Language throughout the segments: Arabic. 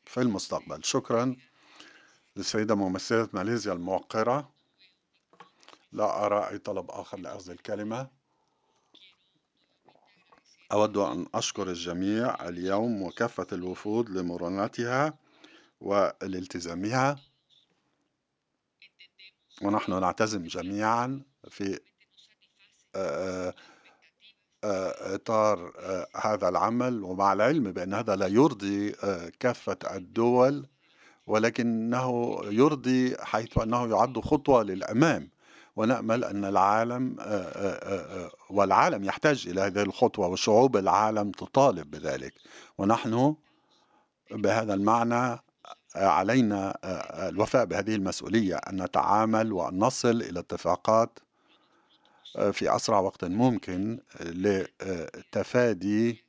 في المستقبل. شكرا للسيدة ممثلة ماليزيا الموقرة. لا أرى أي طلب آخر لأخذ الكلمة. أود أن أشكر الجميع اليوم وكافة الوفود لمرونتها والالتزامها، ونحن نعتزم جميعا في آه، إطار هذا العمل، ومع العلم بأن هذا لا يرضي كافة الدول، ولكنه يرضي حيث أنه يعد خطوة للأمام، ونأمل أن العالم والعالم يحتاج إلى هذه الخطوة، وشعوب العالم تطالب بذلك. ونحن بهذا المعنى علينا الوفاء بهذه المسؤولية، أن نتعامل وأن نصل إلى اتفاقات في أسرع وقت ممكن لتفادي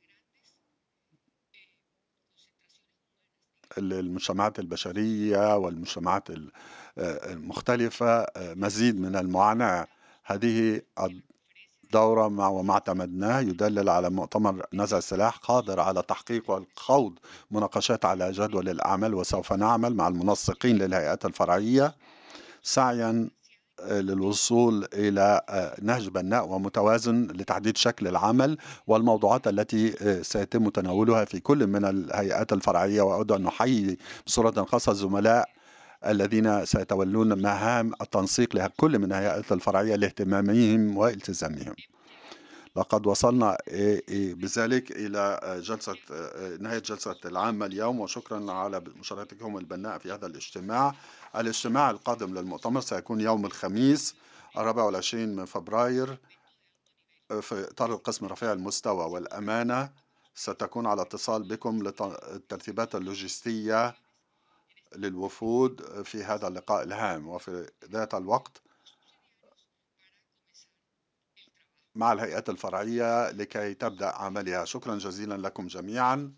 المجتمعات البشرية والمجتمعات المختلفة مزيد من المعاناة. هذه الدورة وما اعتمدناه يدلل على مؤتمر نزع السلاح قادر على تحقيق والخوض مناقشات على جدول الأعمال، وسوف نعمل مع المنسقين للهيئات الفرعية سعيا للوصول إلى نهج بناء ومتوازن لتحديد شكل العمل والموضوعات التي سيتم تناولها في كل من الهيئات الفرعية. وأود أن نحيي بصورة خاصة الزملاء الذين سيتولون مهام التنسيق لكل من الهيئات الفرعية لاهتمامهم والتزامهم. لقد وصلنا بذلك إلى نهاية جلسة العامة اليوم، وشكرا على مشاركتكم البناءة في هذا الاجتماع. الاجتماع القادم للمؤتمر سيكون يوم الخميس 24 من فبراير في إطار القسم رفيع المستوى والأمانة. ستكون على اتصال بكم للترتيبات اللوجستية للوفود في هذا اللقاء الهام، وفي ذات الوقت مع الهيئات الفرعية لكي تبدأ عملها. شكرا جزيلا لكم جميعا،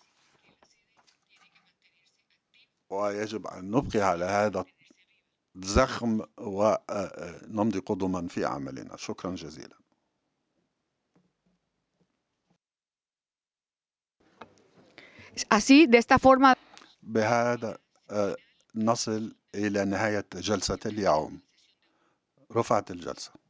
ويجب أن نبقي على هذا الزخم ونمضي قدما في عملنا. شكرا جزيلا. Así, de esta forma. بهذا نصل إلى نهاية جلسة اليوم. رفعت الجلسة.